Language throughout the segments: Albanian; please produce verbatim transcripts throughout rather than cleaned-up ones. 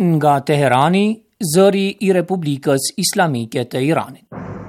nga Teherani, zëri I Republikës Islamike të Iranit.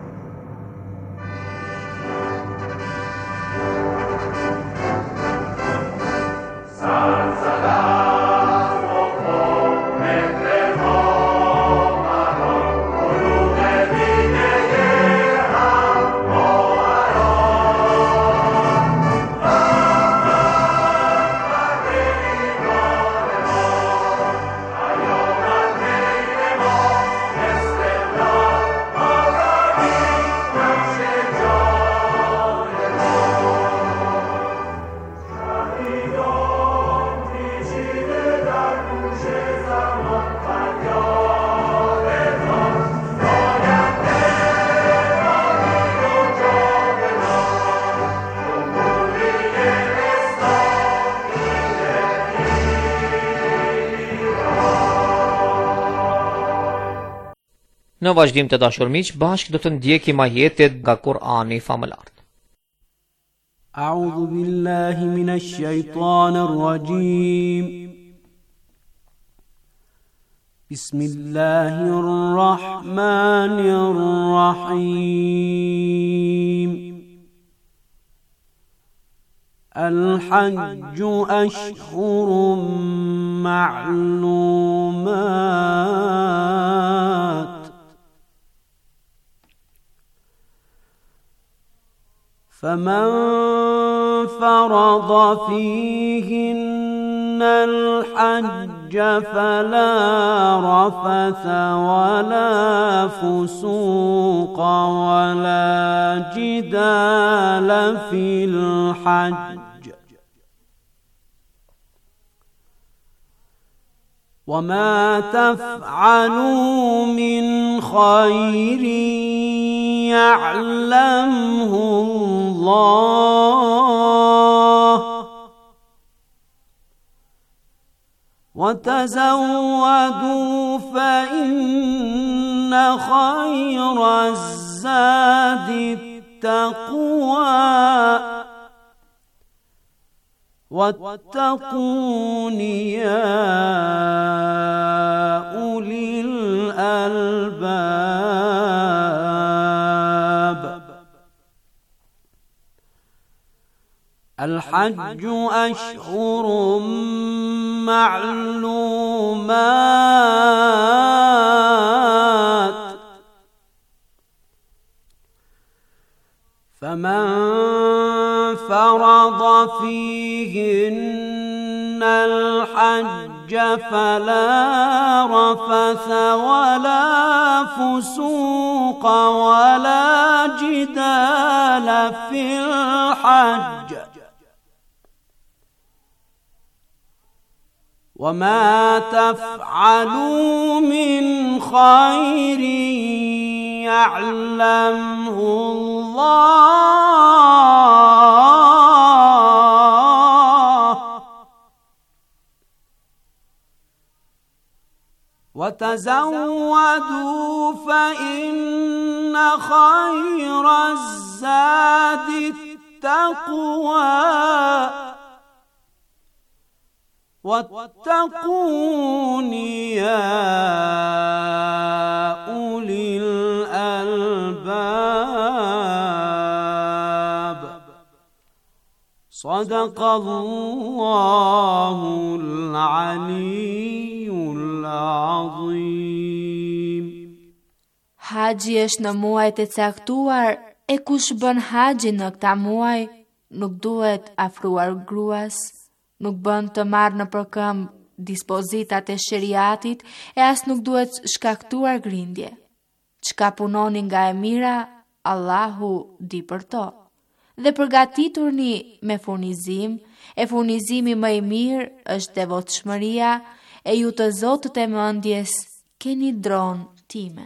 Në vazhdim të dashur miq, bashkë do të ndjekim ajetet nga Kur'ani famëlar. A'udhu billahi minash shaitanir rajim. Bismillahir rahmanir rahim. الحج أشهر معلومات فمن فرض فيهن الحج فلا رفث ولا فسوق ولا جدال في الحج وما تفعلوا من خير يعلمه الله وتزودوا فإن خير الزاد التقوى واتقون يا أولي الألباب الحج أشهر معلومات فمن فرض فيهن الحج فلا رفث ولا فسوق ولا جدال في الحج وما تفعلوا من خير يعلمه الله وتزودوا فإن خير الزاد التقوى واتقون يا أولي الألباب صدق الله العلي العظيم. Haxhi është në muajt e caktuar e kush bën haxhin në këta muaj nuk duhet afruar gruas, nuk bën të marrë në përkëmb dispozitat e sheriatit e as nuk duhet shkaktuar grindje. Çka punoni nga e mira, Allahu di për to. Dhe përgatiturni me furnizim, e furnizimi më i mirë është devotshmëria e ju të zotët e mendjes keni dronë time.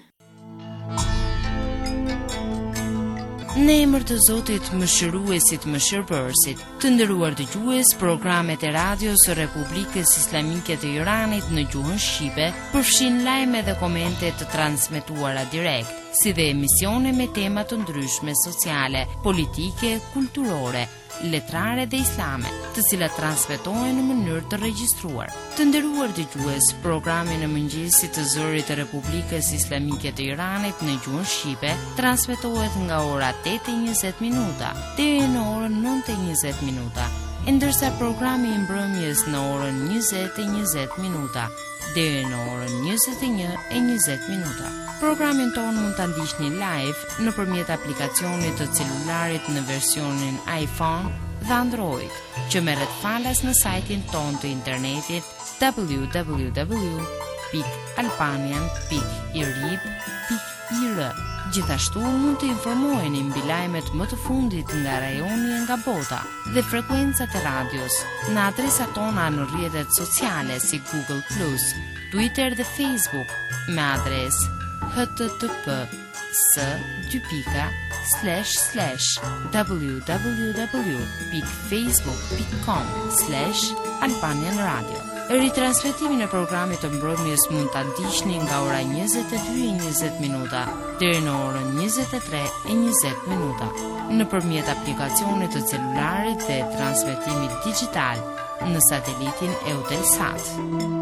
Në emër të Zotit mëshiruesit mëshirbërësit, të nderuar dëgjues, programet e radios së Republikës Islamike të Iranit në gjuhën shqipe përfshin lajme dhe komente të transmetuara direkt, si dhe emisione me tema të ndryshme sociale, politike, kulturore, letrare dhe islame, të cilat transmetohen në mënyrë të regjistruar. Të nderuar dëgjues, programi në mëngjesit të zërit të Republikës Islamike të Iranit në gjuhën shqipe transmetohet nga ora tetë e njëzet minuta deri në orën nëntë e njëzet minuta, ndërsa programi i mbrëmjes në orën njëzet e njëzet minuta deri në orën njëzet e një e njëzet minuta. Programin tonë mund ta ndiqni live nëpërmjet aplikacionit të celularit në versionin iPhone dhe Android, që merret falas në sajtin tonë të internetit w w w pikë albanian pikë i r i b pikë i r. Gjithashtu mund të informoheni mbi lajmet më të fundit nga rajoni e nga bota dhe frekuencat e radios në adresat tona në rrjetet sociale si Google plus, Twitter dhe Facebook me adresë h t t p s dy pika slash slash w w w pikë facebook pikë com slash albanian radio. Ritransmetimin e programit të mbrëmjes mund ta ndiqni nga ora njëzet e dy e njëzet minuta deri në orën njëzet e tre e njëzet minuta nëpërmjet aplikacionit të celularit dhe transmetimit digital në satelitin Eutelsat.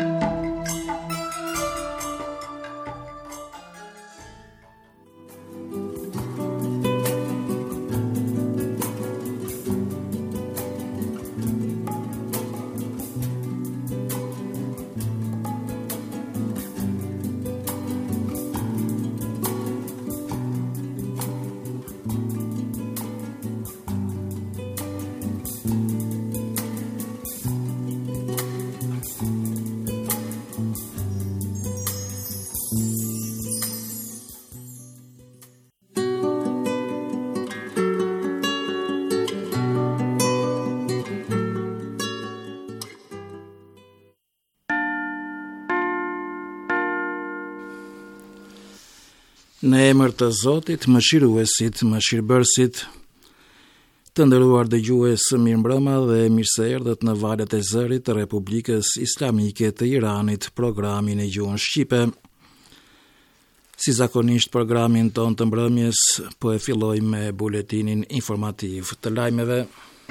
Në emër të Zotit, mëshiruesit, mëshirbërësit, të nderuar dëgjues, mirëmbrëma dhe mirë se erdhët në valët e zërit të Republikës Islamike të Iranit, programin e gjuhën shqipe. Si zakonisht, programin ton të mbrëmjes po e filloj me buletinin informativ të lajmeve.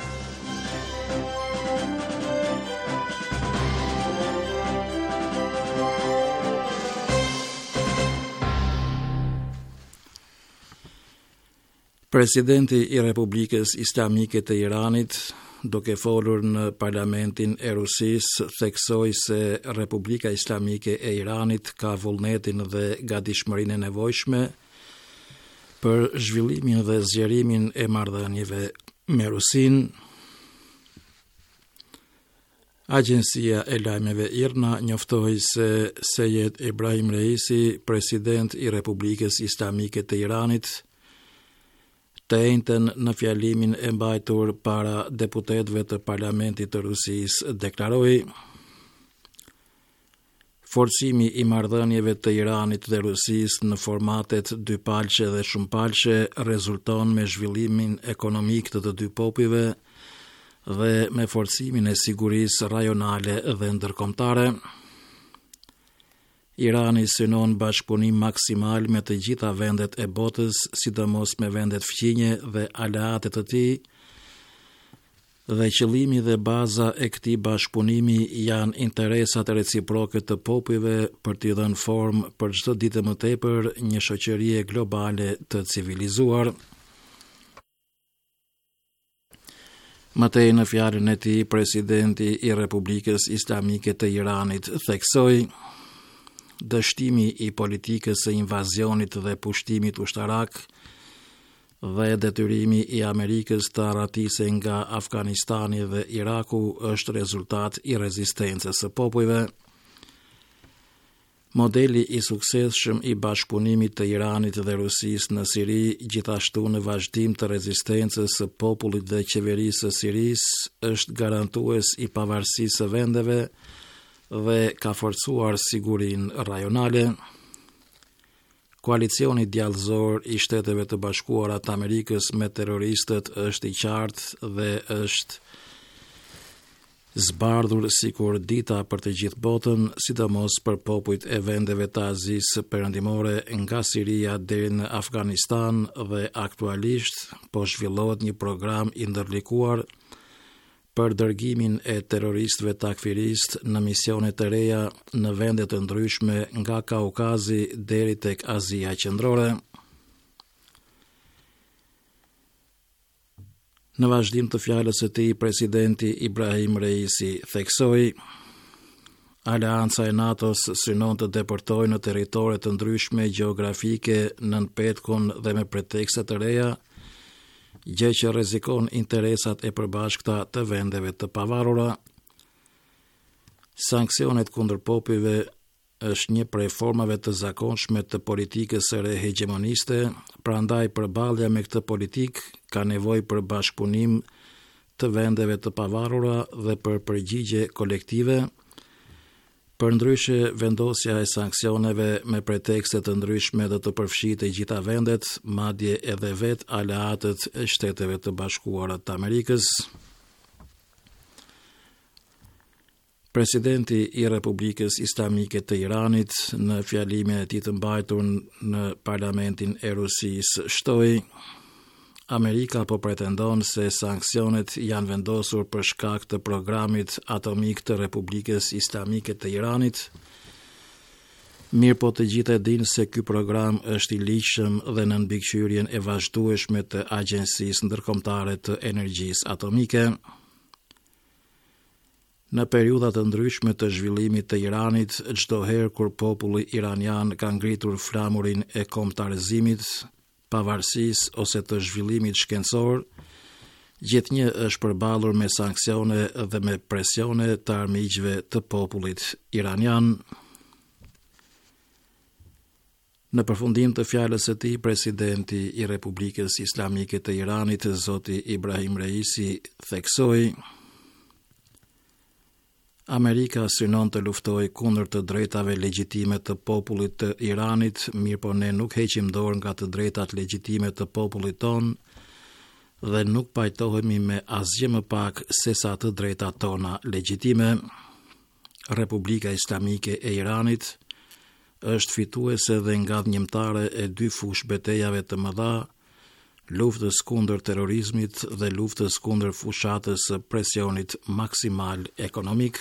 Presidenti i Republikës Islamike të Iranit, duke folur në parlamentin e Rusisë, theksoi se Republika Islamike e Iranit ka vullnetin dhe gatishmërinë e nevojshme për zhvillimin dhe zgjerimin e marrëdhënieve me Rusinë. Agjencia e lajmeve IRNA njoftoi se Sejed Ibrahim Reisi, president i Republikës Islamike të Iranit, të njëjtën në fjalimin e mbajtur para deputetëve të parlamentit të Rusisë deklaroi: forcimi i marrëdhënieve të Iranit dhe Rusisë në formatet dypalqe dhe shumpalqe rezulton me zhvillimin ekonomik të të dy popujve dhe me forcimin e sigurisë rajonale dhe ndërkombëtare. Irani synon bashkëpunim maksimal me të gjitha vendet e botës, sidomos me vendet fqinje dhe aleatet të tij, dhe qëllimi dhe baza e këtij bashkëpunimi janë interesat reciproke të popujve për t'i dhënë formë për çdo ditë më tepër një shoqërie globale të civilizuar. Mëtej në fjalën e tij, presidenti i Republikës Islamike të Iranit theksoi: dështimi i politikës së invazionit dhe pushtimit ushtarak dhe detyrimi i Amerikës të arratise nga Afganistani dhe Iraku është rezultat i rezistencës së popujve. Modeli i suksesshëm i bashkëpunimit të Iranit dhe Rusisë në Siri, gjithashtu në vazhdim të rezistencës së popullit dhe qeverisë së Sirisë, është garantues i pavarësisë së vendeve dhe ka forcuar sigurinë rajonale. Koalicioni djallëzor i Shteteve të Bashkuara të Amerikës me terroristët është i qartë dhe është zbardhur sikur dita për të gjithë botën, sidomos për popujt e vendeve të Azisë Perëndimore nga Siria deri në Afganistan dhe aktualisht po zhvillohet një program i ndërlikuar për dërgimin e terroristëve takfirist në misione të reja në vende të ndryshme nga Kaukazi deri tek Azia Qendrore. Në vazhdim të fjalës së tij, presidenti Ibrahim Reisi theksoi: Aleanca e NATO-s synon të deportojë në territore të ndryshme gjeografike nën petkun dhe me pretekste të reja, gjë që rrezikon interesat e përbashkëta të vendeve të pavarura. Sanksionet kundër popujve është një prej formave të zakonshme të politikës së re hegemoniste, prandaj përballja me këtë politikë ka nevojë për bashkëpunim të vendeve të pavarura dhe për përgjigje kolektive. Përndryshe, vendosja e sanksioneve me pretekste të ndryshme do të përfshijë të gjitha vendet, madje edhe vet aleatët e Shteteve të Bashkuara të Amerikës. Presidenti i Republikës Islamike të Iranit në fjalimin e tij të mbajtur në parlamentin e Rusisë shtoi: Amerika po pretendon se sanksionet janë vendosur për shkak të programit atomik të Republikës Islamike të Iranit. Mirë po të gjithë e dinë se ky program është i ligjshëm dhe në mbikëqyrjen e vazhdueshme të Agjencisë Ndërkombëtare të Energjisë Atomike. Në periudha të ndryshme të zhvillimit të Iranit, çdo herë kur populli iranian ka ngritur flamurin e kombëtarizimit, pavarësisë ose të zhvillimit shkencor, gjithnjë është përballur me sanksione dhe me presione të armiqve të popullit iranian. Në përfundim të fjalës së tij, presidenti i Republikës Islamike të Iranit, zoti Ibrahim Reisi, theksoi: Amerika synon të luftojë kundër të drejtave legjitime të popullit të Iranit, mirë po ne nuk heqim dorë nga të drejtat legjitime të popullit ton dhe nuk pajtohemi me asgjë më pak se sa të drejtat tona legjitime. Republika Islamike e Iranit është fituese dhe ngadhnjëmtare e dy fush betejave të mëdha, luftës kundër terrorizmit dhe luftës kundër fushatës së presionit maksimal ekonomik.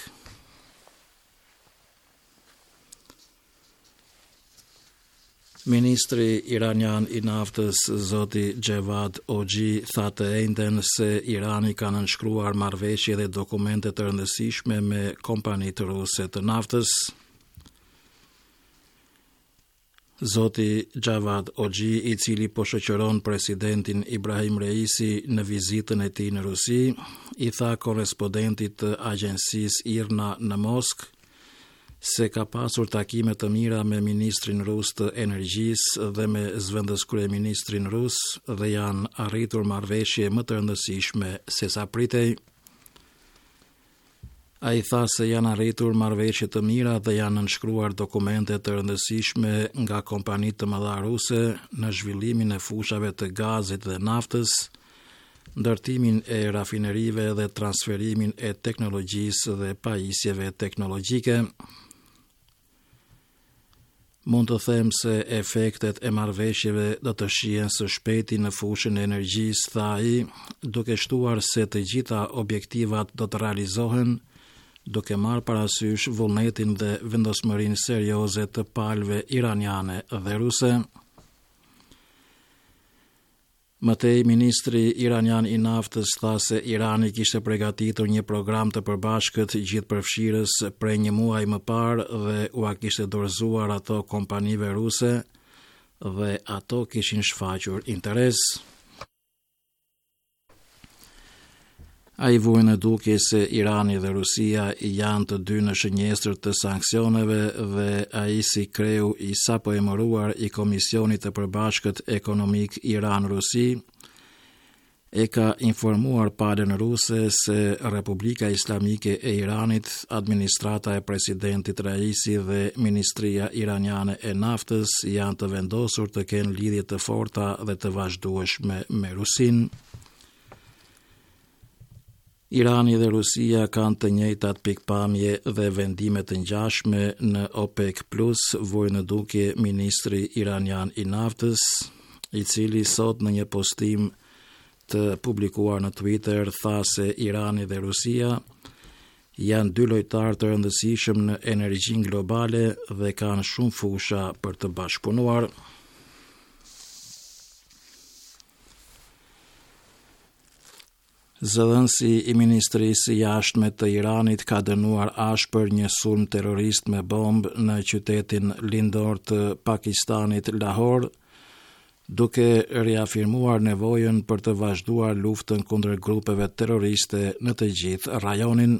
Ministri iranian i naftës, zoti Xhevad Ogji, tha të ejnden se Irani ka nënshkruar marrëveshje dhe dokumente të rëndësishme me kompanitë ruse të naftës. Zoti Xhevad Ogji, i cili po shoqëron presidentin Ibrahim Reisi në vizitën e tij në Rusi, i tha korrespondentit të agjensisë I R N A në Moskë se ka pasur takime të mira me ministrin rus të energjisë dhe me zëvendës kryeministrin rus dhe janë arritur marrëveshje më të rëndësishme se sa pritej. Ai tha se janë arritur marrëveshje të mira dhe janë nënshkruar dokumente të rëndësishme nga kompanitë të mëdha ruse në zhvillimin e fushave të gazit dhe naftës, ndërtimin e rafinerive dhe transferimin e teknologjisë dhe pajisjeve teknologjike. Mund të them se efektet e marrëveshjeve do të shihen së shpejti në fushën e energjisë, tha ai, duke shtuar se të gjitha objektivat do të realizohen, duke marrë parasysh vullnetin dhe vendosmërinë serioze të palëve iraniane dhe ruse. Mëtej, ministri iranian i naftës tha se Irani kishte përgatitur një program të përbashkët gjithëpërfshirës prej një muaj më parë dhe ua kishte dorëzuar ato kompanive ruse dhe ato kishin shfaqur interes. A i vujnë në duke se Irani dhe Rusia janë të dy në shënjestër të sanksioneve dhe a i si kreu i sapo emëruar i Komisionit të Përbashkët Ekonomik Iran-Rusi e ka informuar palën ruse se Republika Islamike e Iranit, administrata e presidentit Raisi dhe Ministria Iraniane e Naftës janë të vendosur të kenë lidhje të forta dhe të vazhdueshme me Rusin. Irani dhe Rusia kanë të njëjtat pikpamje dhe vendime të ngjashme në OPEC Plus, vuri në dukje ministri iranian i naftës, i cili sot në një postim të publikuar në Twitter tha se Irani dhe Rusia janë dy lojtarë të rëndësishëm në energjinë globale dhe kanë shumë fusha për të bashkëpunuar. Zëdhënësi i Ministrisë Jashtme të Iranit ka dënuar ashpër një sulm terrorist me bombë në qytetin lindor të Pakistanit Lahore, duke riafirmuar nevojën për të vazhduar luftën kundër grupeve terroriste në të gjithë rajonin.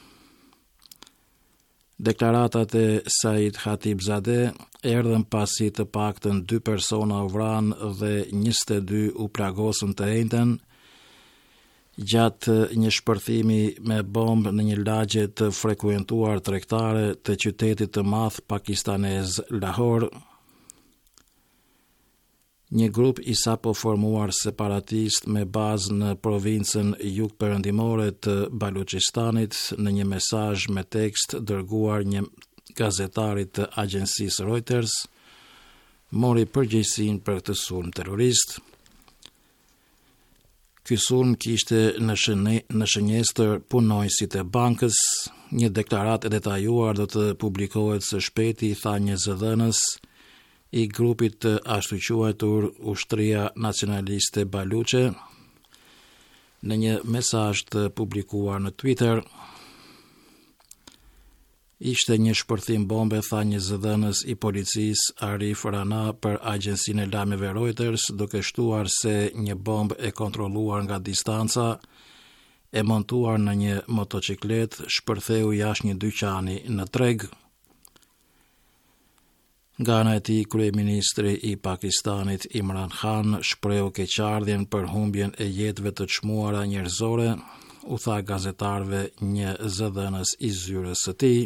Deklaratat e Said Khatibzadeh erdhën pasi të paktën dy persona u vranë dhe njëzet e dy u plagosën të njëjtën gjatë një shpërthimi me bombë në një lagje të frekuentuar tregtare të qytetit të madh pakistanez Lahore. Një grup i sapo formuar separatist me bazë në provincën jugperëndimore të Baluchistanit në një mesazh me tekst dërguar një gazetarit të agjensisë Reuters mori përgjegjësinë për këtë sulm terrorist. Ky sulm kishte në, shëne, në shënjestër punonjësit e bankës. Një deklaratë e detajuar do të publikohet së shpejti, tha një zëdhënës i grupit të ashtu quajtur Ushtria Nacionaliste Baluche në një mesazh të publikuar në Twitter. Ishte një shpërthim bombe, tha një zëdhënës i policisë Arif Rana për agjensinë e lajmeve Reuters, duke shtuar se një bombë e kontrolluar nga distanca e montuar në një motociklet shpërtheu jashtë një dyqani në treg. Nga ana e tij, kryeministri i Pakistanit Imran Khan shprehu keqardhjen për humbjen e jetëve të çmuara njerëzore, u tha gazetarëve një zëdhënës i zyrës së tij.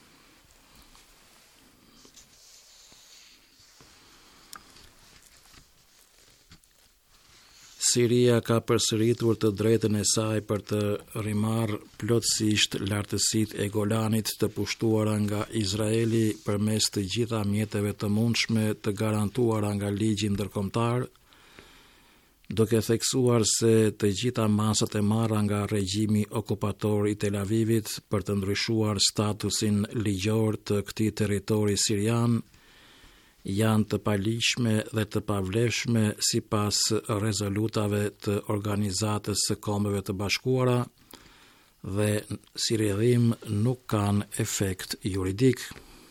Siria ka përsëritur të drejtën e saj për të rimarrë plotësisht lartësitë e Golanit të pushtuara nga Izraeli përmes të gjitha mjeteve të mundshme të garantuara nga ligji ndërkombëtar, duke theksuar se të gjitha masat e marra nga regjimi okupator i Tel Avivit për të ndryshuar statusin ligjor të këtij territori sirian janë të palishme dhe të pavlefshme sipas rezolutave të Organizatës së Kombeve të Bashkuara dhe si rrjedhim nuk kanë efekt juridik.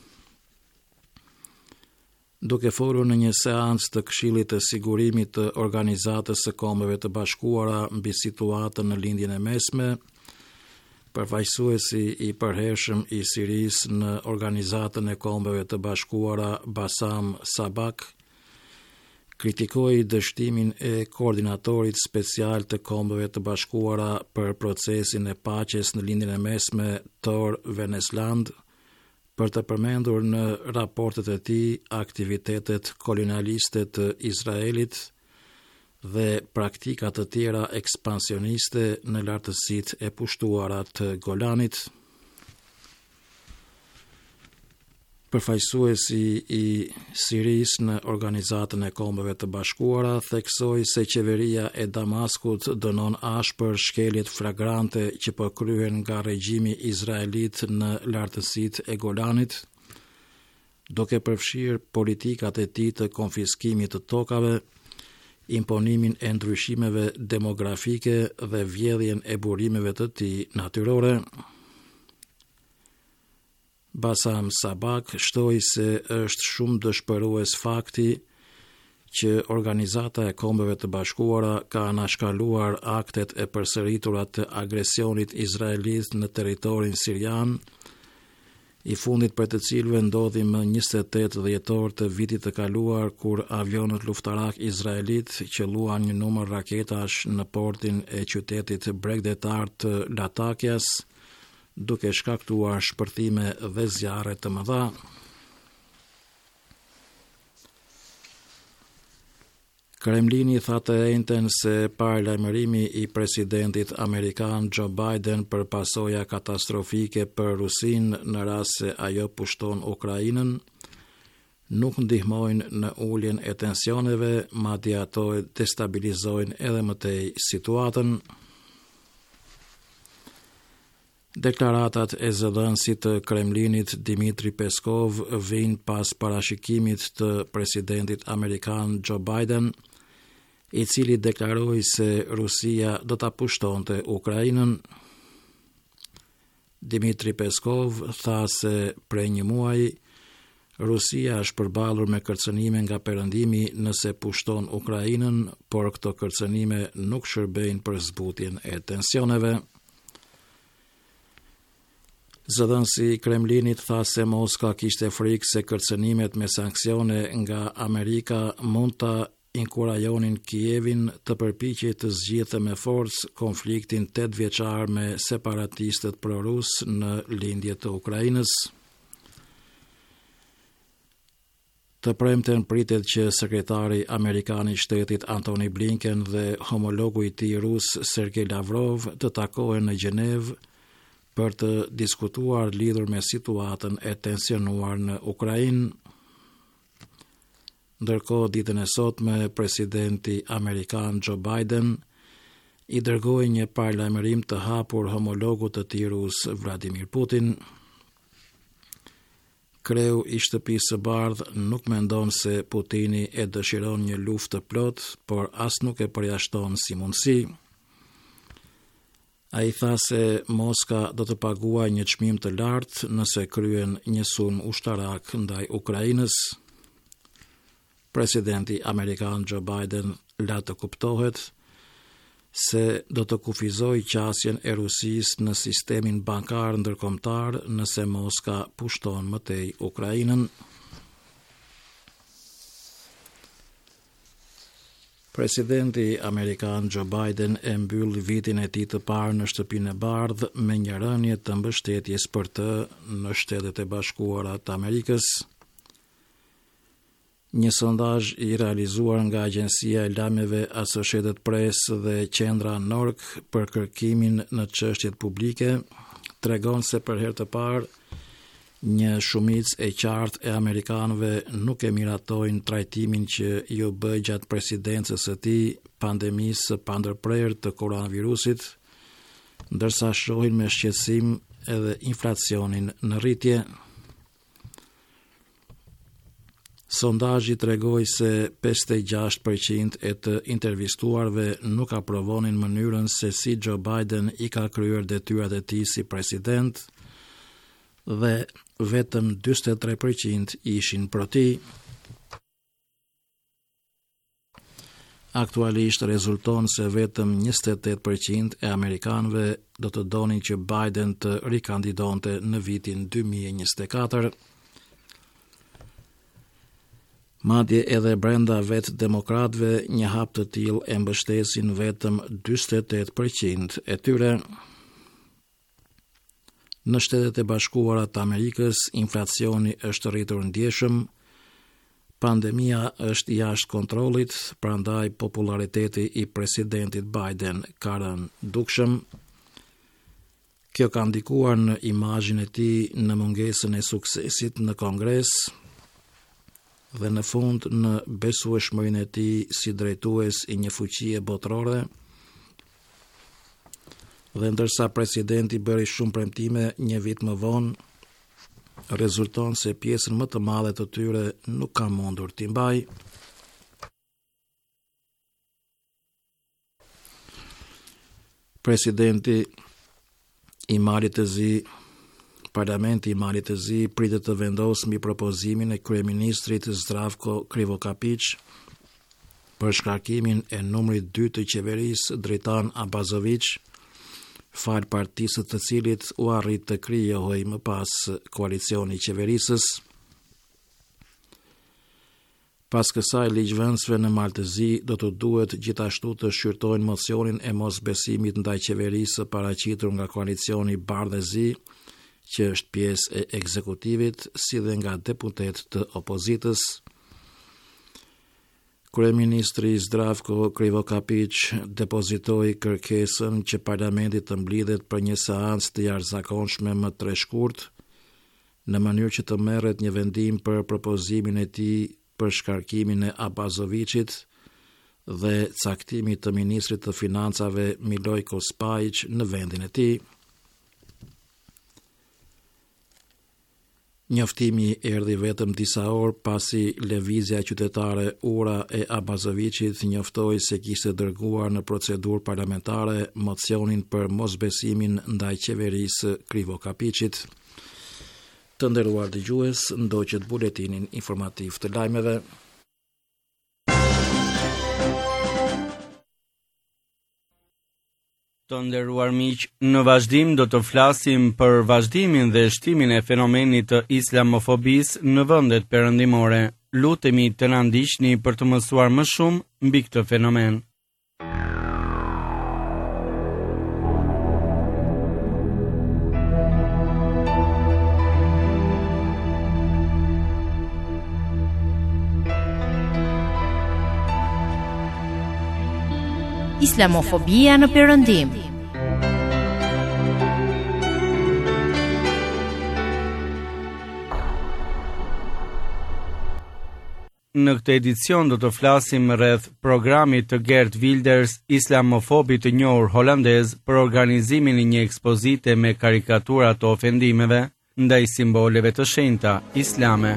Duke folur në një seancë të Këshillit të Sigurimit të Organizatës së Kombeve të Bashkuara mbi situatën në lindjen e mesme, përfaqësuesi i përhershëm i Sirisë në Organizatën e Kombeve të Bashkuara Bassam Sabak kritikoi dështimin e koordinatorit special të Kombeve të Bashkuara për procesin e paqes në lindjen e mesme Tor Venesland për të përmendur në raportet e tij aktivitetet kolonialiste të Izraelit dhe praktika të tjera ekspansioniste në lartësitë e pushtuara të Golanit. Përfaqësuesi i Sirisë në Organizatën e Kombeve të Bashkuara theksoi se qeveria e Damaskut dënon ashpër shkeljet flagrante që po kryhen nga regjimi izraelit në lartësitë e Golanit, duke përfshirë politikat e tij të konfiskimit të tokave, imponimin e ndryshimeve demografike dhe vjedhjen e burimeve të tij natyrore. Bassam Sabak shtoi se është shumë dëshpërues fakti që Organizata e Kombeve të Bashkuara ka anashkaluar aktet e përsëritura të agresionit izraelit në territorin sirian, i fundit për të cilëve ndodhi më njëzet e tetë dhjetor të vitit të kaluar, kur avionët luftarak izraelit qelluan një numër raketash në portin e qytetit bregdetar të Latakias, duke shkaktuar shpërthime dhe zjarre të mëdha. Kremlini tha të ejnëten se paralajmërimi i presidentit amerikan Joe Biden për pasoja katastrofike për Rusinë në rast se ajo pushton Ukrainën nuk ndihmojnë në uljen e tensioneve, madje ato destabilizojnë edhe më tej situatën. Deklaratat e zëdhënësit të Kremlinit Dmitri Peskov vijnë pas parashikimit të presidentit amerikan Joe Biden, i cili deklaroi se Rusia do ta pushtonte Ukrainën. Dmitri Peskov tha se prej një muaji Rusia është përballur me kërcënime nga perëndimi nëse pushton Ukrainën, por këto kërcënime nuk shërbejnë për zbutjen e tensioneve. Zëdhënësi i Kremlinit tha se Moska kishte frikë se kërcënimet me sanksione nga Amerika mund ta inkurajonin Kievin të përpiqej të zgjidhte me forcë konfliktin tetëvjeçar me separatistët prorus në lindje të Ukrainës. Të premten pritet që sekretari amerikan i shtetit Antony Blinken dhe homologu i tij rus Sergej Lavrov të takohen në Gjenev për të diskutuar lidhur me situatën e tensionuar në Ukrainë. Ndërkohë, ditën e sotme, presidenti amerikan Joe Biden i dërgoi një paralajmërim të hapur homologut të tij rus Vladimir Putin. Kreu i Shtëpisë së Bardhë nuk mendon se Putini e dëshiron një luftë të plotë, por as nuk e përjashton si mundësi. Ai tha se Moska do të paguajë një çmim të lartë nëse kryen një sulm ushtarak ndaj Ukrainës. Presidenti amerikan Joe Biden la të kuptohet se do të kufizoj qasjen e Rusisë në sistemin bankar ndërkombëtar nëse Moska pushton më tej Ukrainën. Presidenti amerikan Joe Biden e mbyll vitin e tij të parë në Shtëpinë e Bardhë me një rënje të mbështetjes për të në Shtetet e Bashkuara të Amerikës. Një sondazh i realizuar nga agjencia e lajmeve Associated Press dhe qendra Nork për kërkimin në çështjet publike tregon se për herë të parë një shumicë e qartë e amerikanëve nuk e miratojnë trajtimin që ju bë gjatë presidencës së tij pandemisë së pandërprerë të koronavirusit, ndërsa shohin me shqetësim edhe inflacionin në rritje. Sondazhi tregoi se pesëdhjetë e gjashtë përqind e të intervistuarve nuk aprovonin mënyrën se si Joe Biden i ka kryer detyrat e tij si president dhe vetëm dyzet e tre përqind ishin pro tij. Aktualisht rezulton se vetëm njëzet e tetë përqind e amerikanëve do të donin që Biden të rikandidonte në vitin dy mijë e njëzet e katër. Madje edhe brenda vetë demokratëve një hap të tillë e mbështesin vetëm dyzet e tetë përqind e tyre. Në Shtetet e Bashkuara të Amerikës, inflacioni është rritur ndjeshëm, pandemia është jashtë kontrollit, prandaj populariteti i presidentit Biden ka rënë dukshëm. Kjo ka ndikuar në imazhin e tij në mungesën e suksesit në Kongres dhe në fund në besueshmërinë e tij si drejtues i një fuqie botërore. Dhe ndërsa presidenti bëri shumë premtime një vit më vonë, rezulton se pjesën më të madhe të tyre nuk ka mundur t'i mbajë. Presidenti i Malit të Zi Parlamenti i Malit të Zi pritet të vendosë mbi propozimin e kryeministrit Zdravko Krivokapić për shkarkimin e numrit dy të qeverisë Dritan Abazović, fal partisë të cilit u arrit të krijohej më pas koalicioni i qeverisës. Pas kësaj ligjvënësve në Mal të Zi do të duhet gjithashtu të shqyrtojnë mocionin e mosbesimit ndaj qeverisë së paraqitur nga koalicioni Bardhë Zi, që është pjesë e ekzekutivit, si dhe nga deputet të opozitës. Kryeministri Zdravko Krivokapić depozitoi kërkesën që parlamenti të mblidhet për një seancë të jashtëzakonshme më tre shkurt, në mënyrë që të merret një vendim për propozimin e tij për shkarkimin e Abazovićit dhe caktimin të ministrit të financave Milojko Spajić në vendin e tij. Njoftimi erdhi vetëm disa orë pasi lëvizja qytetare Ura e Abazovićit njoftoi se kishte dërguar në procedurë parlamentare mocionin për mosbesimin ndaj qeverisë Krivokapićit. Të nderuar dëgjues, ndoqët buletinin informativ të lajmeve. Të nderuar miq, në vazhdim do të flasim për vazhdimin dhe shtimin e fenomenit të islamofobisë në vendet perëndimore. Lutemi të na ndiqni për të mësuar më shumë mbi këtë fenomen. Islamofobia në perëndim. Në këtë edicion do të flasim rreth programit të Geert Wilders, islamofobit të njohur holandez, për organizimin e një ekspozite me karikatura të ofendimeve ndaj simboleve të shenjta islame.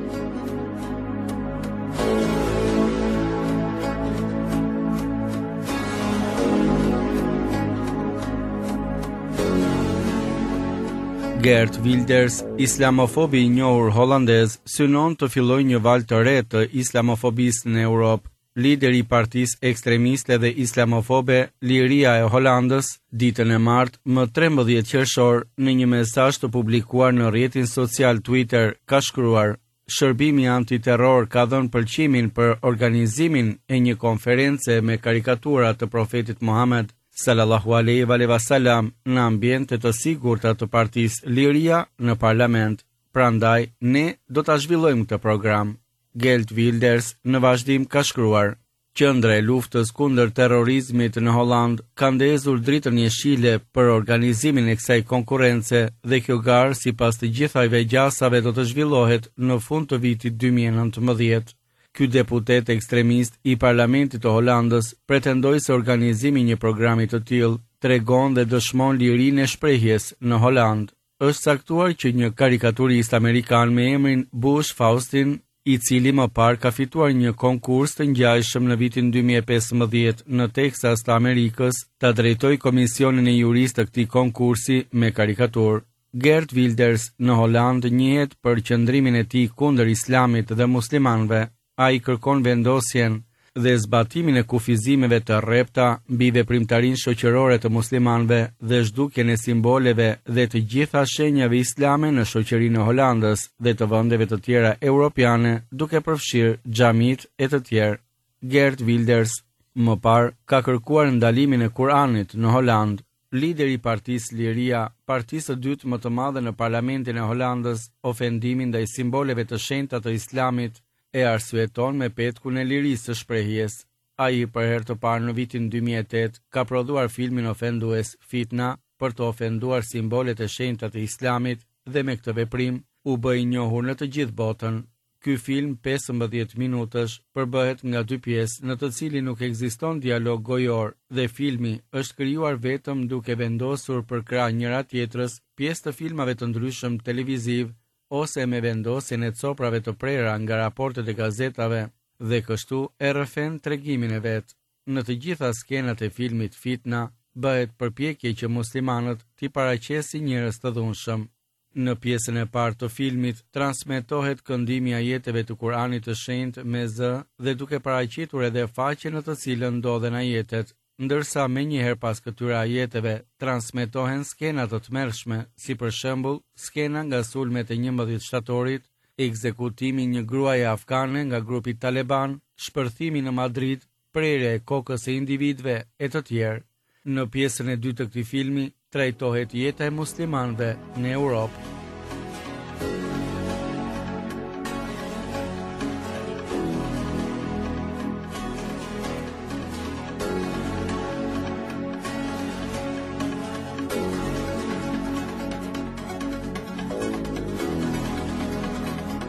Geert Wilders, islamofobi i njohur holandez, synon të fillojë një valë të re të islamofobisë në Europë. Lideri i partisë ekstremiste dhe islamofobe Liria e Hollandës, ditën e martë, më trembëdhjetë qershor, në një mesazh të publikuar në rrjetin social Twitter, ka shkruar: Shërbimi antiterror ka dhënë pëlqimin për organizimin e një konference me karikatura të profetit Muhammed sallallahu alaihi wa sallam në ambiente të sigurta të partisë Liria në parlament. Prandaj, ne do ta zhvillojmë këtë program. Geert Wilders në vazhdim ka shkruar: Qendra e luftës kundër terrorizmit në Holland ka ndezur dritën jeshile për organizimin e kësaj konkurrence dhe kjo garë sipas të gjithajve gjasave do të zhvillohet në fund të vitit dy mijë e nëntëmbëdhjetë. Ky deputet ekstremist i parlamentit të Hollandës pretendoi se organizimi i një programi të tillë tregon dhe dëshmon lirinë e shprehjes në Holand. Është saktuar që një karikaturist amerikan me emrin Bush Faustin, i cili më parë ka fituar një konkurs të ngjajshëm në vitin dy mijë e pesëmbëdhjetë në Texas të Amerikës, ta drejtoi komisionin e juristë të këtij konkursi me karikaturë. Geert Wilders në Holand njihet për qëndrimin e tij kundër islamit dhe muslimanëve. Ai kërkon vendosjen dhe zbatimin e kufizimeve të rrepta mbi veprimtarinë shoqërore të muslimanëve dhe zhdukjen e simboleve dhe të gjitha shenjave islame në shoqërinë e Holandës dhe të vendeve të tjera europiane, duke përfshirë xhamit e të tjerë. Geert Wilders më parë ka kërkuar ndalimin e Kuranit në Holand. Lideri i partisë Liria, partisë së dytë më të madhe në parlamentin e Holandës, ofendimin ndaj simboleve të shenjta të islamit e arsyeton me petkun e lirisë së shprehjes. Ai për herë të parë në vitin dy mijë e tetë ka prodhuar filmin ofendues Fitna për të ofenduar simbolet e shenjta të islamit dhe me këtë veprim u bë i njohur në të gjithë botën. Ky film pesëmbëdhjetë minutësh përbëhet nga dy pjesë në të cilin nuk ekziston dialog gojor dhe filmi është krijuar vetëm duke vendosur për krah njëra tjetrës pjesë të filmave të ndryshëm televiziv ose me vendosjen e coprave të prera nga raportet e gazetave dhe kështu e rrëfen tregimin e vet. Në të gjitha skenat e filmit Fitna bëhet përpjekje që muslimanët t'i paraqesin njerëz të dhunshëm. Në pjesën e parë të filmit transmetohet këndimi i ajeteve të Kuranit të shenjtë me zë dhe duke paraqitur edhe faqen në të cilën ndodhen ajetet, ndërsa me njëherë pas këtyre ajeteve transmetohen skena të tmerrshme, si për shembull skena nga sulmet e njëmbëdhjetë shtatorit, ekzekutimi një gruaje afgane nga grupi Taliban, shpërthimi në Madrid, prerja e kokës së individëve e të tjerë. Në pjesën e dytë të këtij filmi trajtohet jeta e muslimanëve në Europë.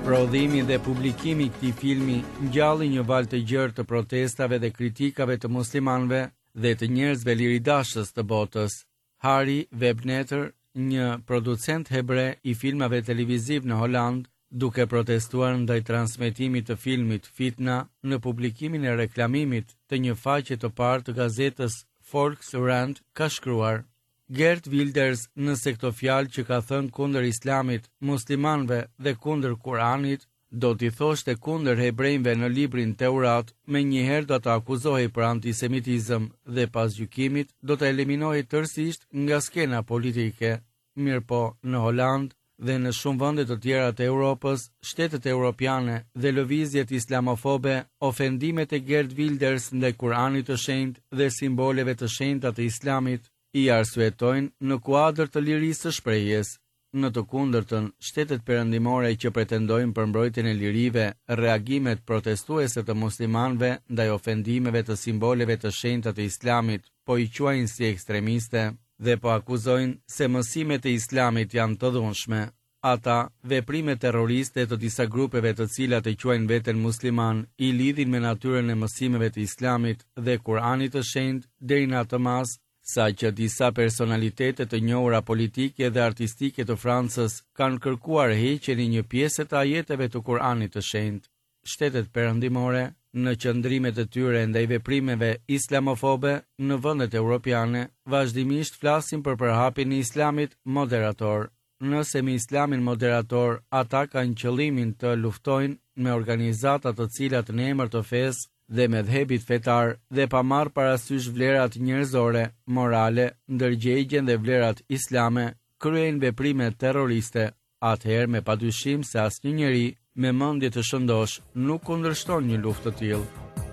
Prodhimi dhe publikimi i këtij filmi ngjalli një valë të gjerë të protestave dhe kritikave të muslimanëve dhe të njerëzve liridashës të botës. Harry Webneter, një producent hebre i filmave televiziv në Holand, duke protestuar ndaj transmetimit të filmit Fitna në publikimin e reklamimit të një faqe të parë të gazetës Volksrand, ka shkruar: Geert Wilders, nëse këto fjalë që ka thënë kundër islamit, muslimanëve dhe kundër Kuranit, do t'i thoshte kundër hebrejve në librin Teurat, me njëherë do të akuzohej për antisemitizëm dhe pas gjykimit do të eliminohej tërësisht nga skena politike. Mirë po, në Holand dhe në shumë vende të tjera të Europës, shtetet europiane dhe lëvizjet islamofobe, ofendimet e Geert Wilders ndaj Kuranit të shenjtë dhe simboleve të shenjta të islamit i arsyetojnë në kuadër të lirisë së shprehjes. Në të kundërtën, shtetet perëndimore që pretendojnë për mbrojtjen e lirive, reagimet protestuese të muslimanëve ndaj ofendimeve të simboleve të shenjta të islamit, po i quajnë si ekstremiste dhe po akuzojnë se mësimet e islamit janë të dhunshme. Ata, veprime terroriste të disa grupeve të cilat e quajnë veten musliman, i lidhin me natyrën e mësimeve të islamit dhe Kuranit të shenjtë deri në atë mas sa që disa personalitete të njohura politike dhe artistike të Francës kanë kërkuar heqjen e një pjese të ajeteve të Kuranit të shenjtë. Shtetet perëndimore, në qëndrimet e tyre ndaj veprimeve islamofobe në vendet europiane, vazhdimisht flasin për përhapjen e islamit moderator. Nëse me islamin moderator ata kanë qëllimin të luftojnë me organizata të cilat në emër të fesë dhe me dhebit fetar dhe pa marrë parasysh vlerat njerëzore, morale, ndërgjegjen dhe vlerat islame, kryejnë veprime terroriste, atëherë me padyshim se asnjë njeri me mendje të shëndosh nuk kundërshton një luftë të tillë.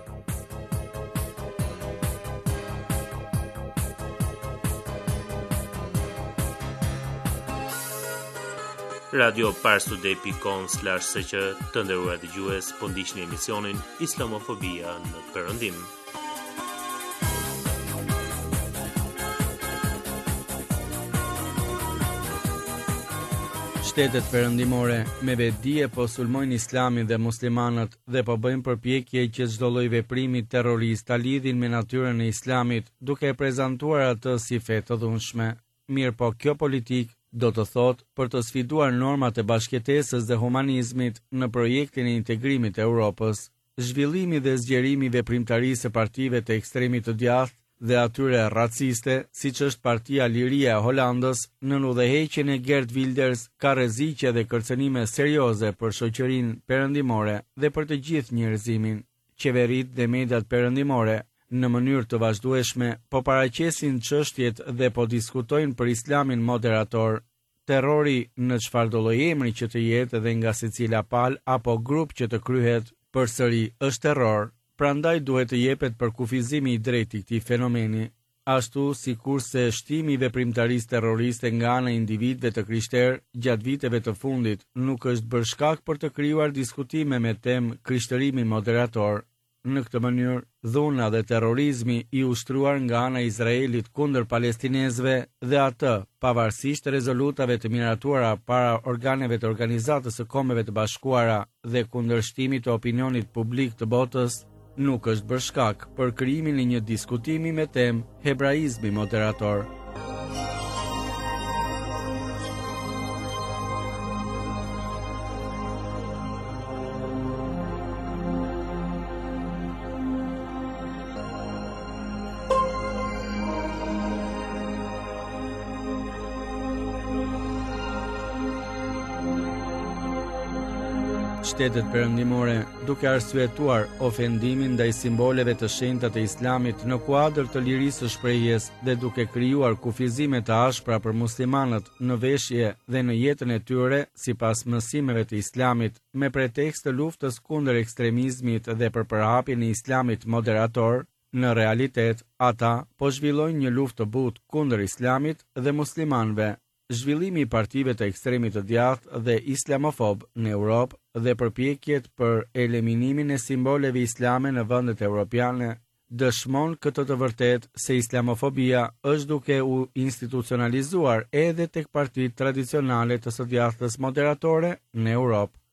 Radio Parstude punkt com slash sq të nderuar dëgjues, po ndiqni emisionin Islamofobia në Perëndim. Shtetet perëndimore me vetdije po sulmojnë islamin dhe muslimanët dhe po bëjnë përpjekje që çdo lloj veprimi terrorist ta lidhin me natyrën e islamit, duke e prezantuar atë si fe të dhunshme. Mirë po, kjo politik do të thot për të sfiduar normat e bashkëtesës dhe humanizmit në projektin e integrimit të Europës. Zhvillimi dhe zgjerimi i veprimtarisë së partive të ekstremit të djathtë dhe atyre raciste, siç është Partia Liria e Holandës, në udhëheqjen e Geert Wilders ka rreziqe dhe kërcënime serioze për shoqërinë perëndimore dhe për të gjithë njerëzimin. Qeveritë dhe mediat perëndimore në mënyrë të vazhdueshme po paraqesin çështjet dhe po diskutojnë për islamin moderator. Terrori në çfarëdo lloj emri që të jetë dhe nga secila palë apo grup që të kryhet, përsëri është terror. Prandaj duhet të jepet përkufizimi i drejtë i këtij fenomeni, ashtu sikurse shtimi i veprimtarisë terroriste nga ana e individëve të krishterë gjatë viteve të fundit nuk është bërë shkak për të krijuar diskutime me temë krishtërimi moderator. Në këtë mënyrë, dhuna dhe terrorizmi i ushtruar nga ana e Izraelit kundër palestinezëve dhe atë, pavarësisht rezolutave të miratuara para organeve të Organizatës së Kombeve të Bashkuara dhe kundërshtimit të opinionit publik të botës, nuk është bërë shkak për krijimin e një diskutimi me temë hebraizmi moderator. Shtetet perëndimore, duke arsyetuar ofendimin ndaj simboleve të shenjta të islamit në kuadër të lirisë së shprehjes dhe duke krijuar kufizime të ashpra për muslimanët në veshje dhe në jetën e tyre sipas mësimeve të islamit, me pretekst të luftës kundër ekstremizmit dhe për përhapjen e islamit moderator, në realitet ata po zhvillojnë një luftë të butë kundër islamit dhe muslimanëve. Zhvillimi i partive të ekstremit të djathtë dhe islamofob në Europë dhe përpjekjet për eliminimin e simboleve islame në vendet europiane dëshmon këtë të vërtet se islamofobia është duke u institucionalizuar edhe tek partitë tradicionale të së djathtës moderatore në Europë.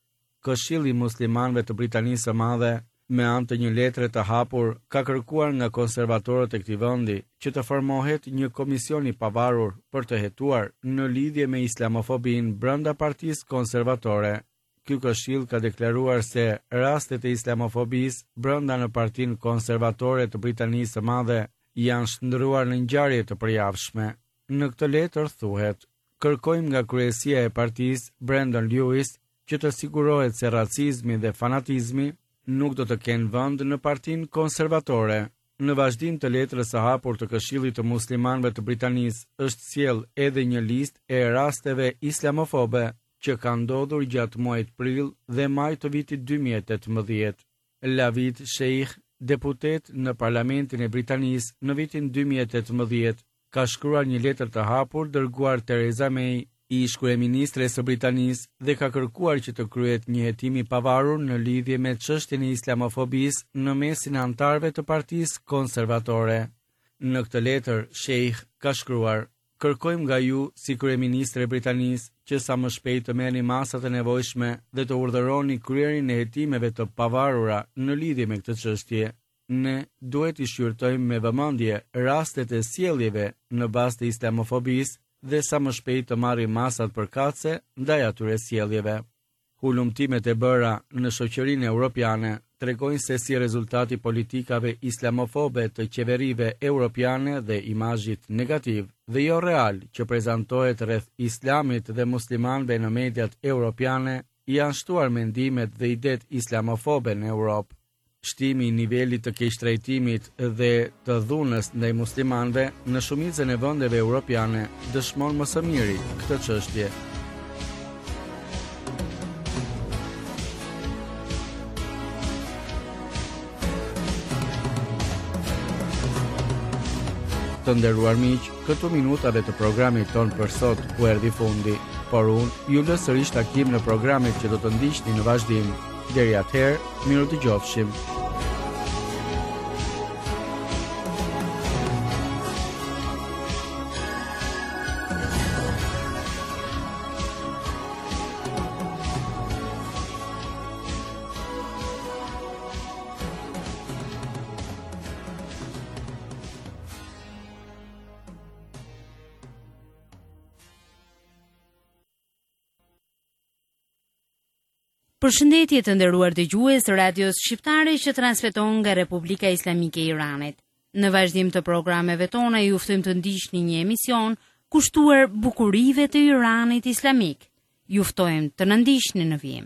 Këshilli i Muslimanëve të Britanisë së Madhe, me anë të një letre të hapur, ka kërkuar nga konservatorët e këtij vendi që të formohet një komision i pavarur për të hetuar në lidhje me islamofobinë brenda partisë konservatore. Ky këshill ka deklaruar se rastet e islamofobisë brenda në Partinë Konservatore të Britanisë së Madhe janë shndruar në ngjarje të përjavshme. Në këtë letër thuhet: kërkojmë nga kryesia e partisë Brendan Lewis që të sigurohet se racizmi dhe fanatizmi nuk do të kenë vend në Partinë Konservatore. Në vazhdim të letrës së hapur të Këshillit të Muslimanëve të Britanisë është sjell edhe një listë e rasteve islamofobe që kanë ndodhur gjatë muajit prill dhe maj të vitit dy mijë e tetëmbëdhjetë. Lavid Sheikh, deputet në Parlamentin e Britanisë në vitin dy mijë e tetëmbëdhjetë, ka shkruar një letër të hapur dërguar Theresa May, ish kryeministres së Britanisë, dhe ka kërkuar që të kryhet një hetim i pavarur në lidhje me çështjen e islamofobisë në mesin e anëtarëve të Partisë Konservatore. Në këtë letër, Sheikh ka shkruar: kërkojmë nga ju si kryeministre e Britanisë që sa më shpejt të merrni masat e nevojshme dhe të urdhëroni kryerjen e hetimeve të pavarura në lidhje me këtë çështje. Ne duhet i shqyrtojmë me vëmendje rastet e sjelljeve në bazë të islamofobisë dhe sa më shpejt të marrim masat përkatëse ndaj atyre sjelljeve. Hulumtimet e bëra në shoqërinë europiane tregojnë se si rezultati politikave islamofobe të qeverive europiane dhe imazhit negativ dhe jo real që prezantohet rreth islamit dhe muslimanëve në mediat europiane janë shtuar mendimet dhe idet islamofobe në Europë. Shtimi i nivelit të keqtrajtimit dhe të dhunës ndaj muslimanëve në shumicën e vendeve europiane dëshmon më së miri këtë çështje. Të nderuar miq, këto minutave të programit ton për sot u erdhi fundi, por unë ju lë sërish takim në programet që do të ndiqni në vazhdim. Deri atëherë, miru dëgjofshim. Përshëndetje të nderuar dëgjues të radios shqiptare që transmeton nga Republika Islamike e Iranit. Në vazhdim të programeve tona ju ftojmë të ndiqni një emision kushtuar bukurive të Iranit islamik. Ju ftojmë të na ndiqni në vijim.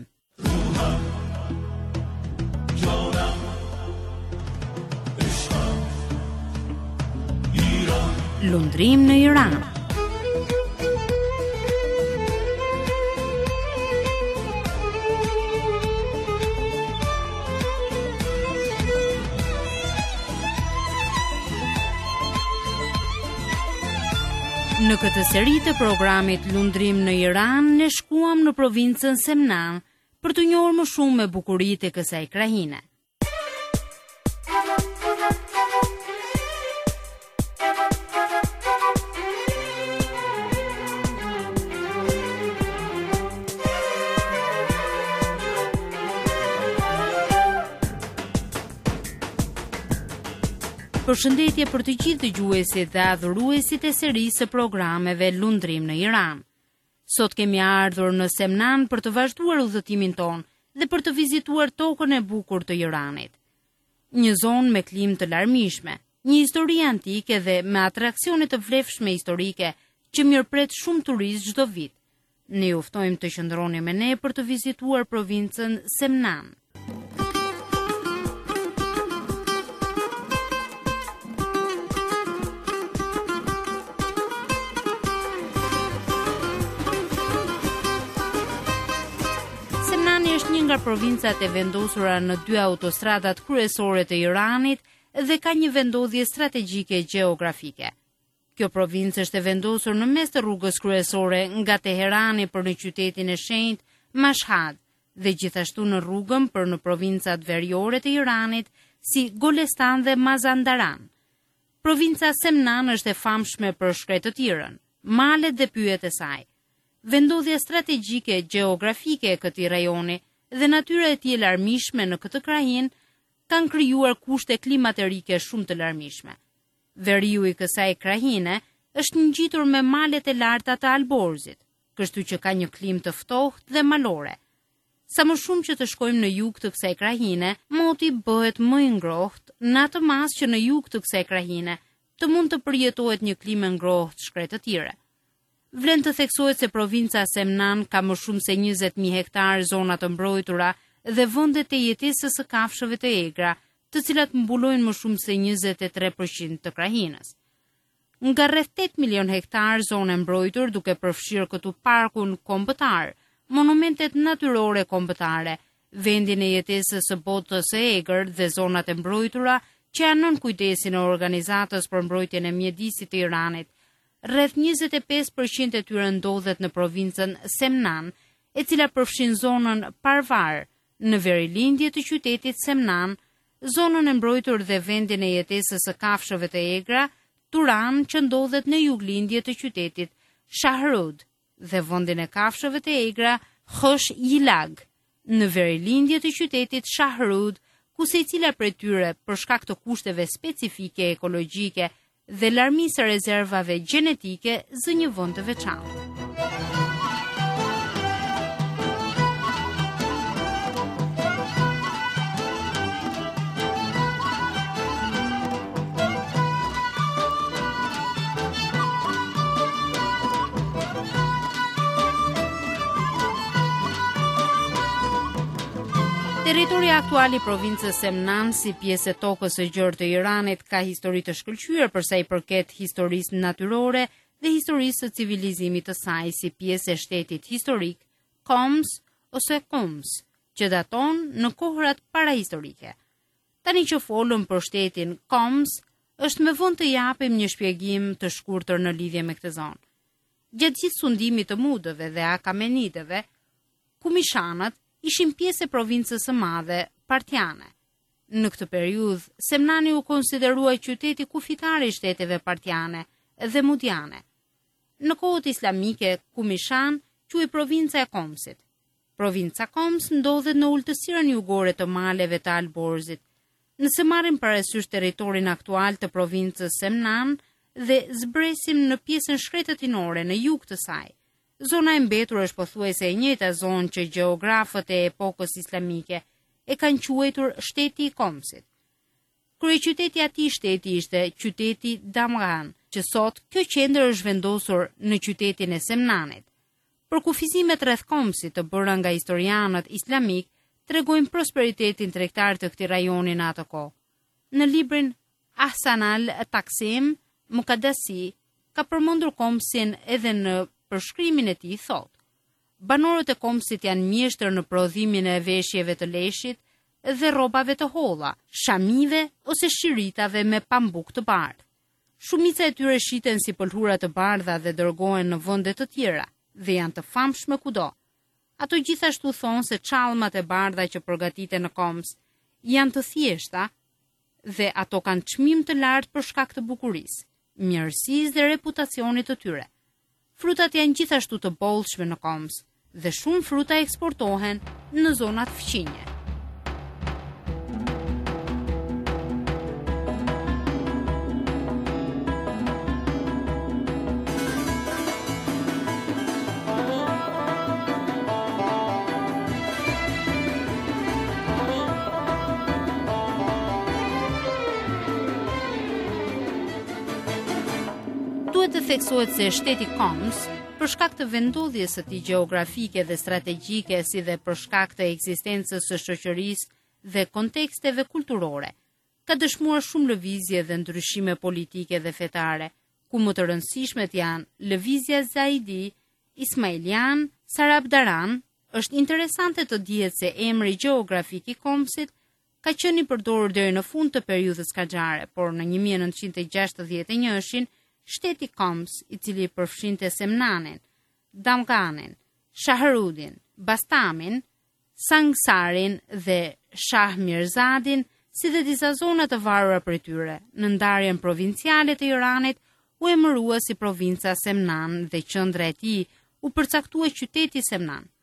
Lundrim në Iran. Në këtë seri të programit Lundrim në Iran, ne shkuam në provincën Semnan për të njohur më shumë me bukuritë e kësaj krahine. Përshëndetje për të gjithë dëgjuesit dhe adhuruesit e serisë së programeve Lundrim në Iran. Sot kemi ardhur në Semnan për të vazhduar udhëtimin ton dhe për të vizituar tokën e bukur të Iranit. Një zonë me klimë të larmishme, një histori antike dhe me atraksione të vlefshme historike që mirëpret shumë turistë çdo vit. Ne ju ftojmë të qëndroni me ne për të vizituar provincën Semnan. Është një nga provincat e vendosura në dy autostradat kryesore të Iranit dhe ka një vendodhje strategjike gjeografike. Kjo provincë është e vendosur në mes të rrugës kryesore nga Teherani për në qytetin e shenjtë Mashhad dhe gjithashtu në rrugën për në provincat veriore të Iranit si Golestan dhe Mazandaran. Provinca Semnan është e famshme për shkretë të tirën, malet dhe pyjet e saj. Vendodhja strategjike gjeografike e këtij rajoni dhe natyra e tij e larmishme në këtë krahin kanë krijuar kushte klimaterike shumë të larmishme. Veriu i kësaj krahine është ngjitur me malet e larta të Alborzit, kështu që ka një klimë të ftohtë dhe malore. Sa më shumë që të shkojmë në jug të kësaj krahine, moti bëhet më i ngrohtë, në atë mas që në jug të kësaj krahine të mund të përjetohet një klimë ngrohtë shkretëtire. Vlen të theksohet se provinca Semnan ka më shumë se njëzet mijë hektarë zona të mbrojtura dhe vendet e jetesës së kafshëve të egra, të cilat mbulojnë më shumë se njëzet e tre përqind të krahinës. Nga rreth tetë milion hektarë zonë mbrojtur, duke përfshirë këtu parkun kombëtar, monumentet natyrore kombëtare, vendin e jetesës së botës së egër dhe zonat e mbrojtura që janë nën kujdesin e Organizatës për Mbrojtjen e Mjedisit të Iranit. Rreth njëzet e pesë përqind e tyre ndodhet në provincën Semnan, e cila përfshin zonën Parvar, në verilindje të qytetit Semnan, zonën e mbrojtur dhe vendin e jetesës së kafshëve të egra, Turan, që ndodhet në juglindje të qytetit Shahrud, dhe vendin e kafshëve të egra Khosh Yilag, në verilindje të qytetit Shahrud, ku secila prej tyre për shkak të kushteve specifike ekologjike dhe larmisë së rezervave gjenetike zë një vend të veçantë. Territoria aktuali i provincës Semnan, si pjesë e tokës së gjerë të Iranit, ka histori të shkëlqyer për sa i përket historisë natyrore dhe historisë së civilizimit të saj, si pjesë e shtetit historik Koms ose Koms, që daton në kohërat parahistorike. Tani që folëm për shtetin Koms, është me vënd të japim një shpjegim të shkurtër në lidhje me këtë zonë. Gjatë gjithë sundimit të Mudëve dhe Akamenidëve, Kumishanët ishin pjesë e provincës së madhe Partiane. Në këtë periudhë, Semnani u konsiderua qyteti kufitar i shteteve Partiane dhe Mudiane. Në kohët islamike, Kumishan quhej provinca e Komsit. Provinca Koms ndodhet në ultësirën jugore të maleve të Alborzit. Nëse marrim parasysh territorin aktual të provincës Semnan dhe zbresim në pjesën shkretëtinore në jug të saj, zona e mbetur është pothuajse e njëjta zonë që gjeografët e epokës islamike e kanë quajtur shteti i Komsit. Kryeqyteti i atij shteti ishte qyteti Damghan, që sot kjo qendër është vendosur në qytetin e Semnanit. Përkufizimet rreth Komsit të bëra nga historianët islamik tregojnë prosperitetin tregtar të këtij rajoni në atë kohë. Në librin Ahsan al-Taksim, Muqaddasi ka përmendur Komsin edhe në përshkrimin e tij thot: banorët e Komsit janë mjeshtër në prodhimin e veshjeve të leshit dhe rrobave të holla, shamive ose shiritave me pambuk të bardhë. Shumica e tyre shiten si pëlhura të bardha dhe dërgohen në vende të tjera dhe janë të famshme kudo. Ato gjithashtu thonë se çallmat e bardha që përgatiten në Koms janë të thjeshta dhe ato kanë çmim të lartë për shkak të bukurisë, mirësisë dhe reputacionit të tyre. Frutat janë gjithashtu të bollshme në Koms dhe shumë fruta eksportohen në zonat fqinje. Duhet të theksohet se shteti Koms, për shkak të vendodhjes së tij gjeografike dhe strategjike, si dhe për shkak të ekzistencës së shoqërisë dhe konteksteve kulturore, ka dëshmuar shumë lëvizje dhe ndryshime politike dhe fetare, ku më të rëndësishmet janë lëvizja Zaidi, Ismailian, Sarabdaran. Është interesante të dihet se emri gjeografik i Komsit ka qenë i përdorur deri në fund të periudhës Kaxhare, por në një mijë e nëntëqind e gjashtëdhjetë e njëshin shteti Koms, i cili përfshinte Semnanin, Damghanin, Shahrudin, Bastamin, Sangsarin dhe Shah Mirzadin, si dhe disa zona të varura prej tyre, në ndarjen provinciale të Iranit, u emërua si provinca Semnan dhe qendra e tij u përcaktua qyteti Semnan.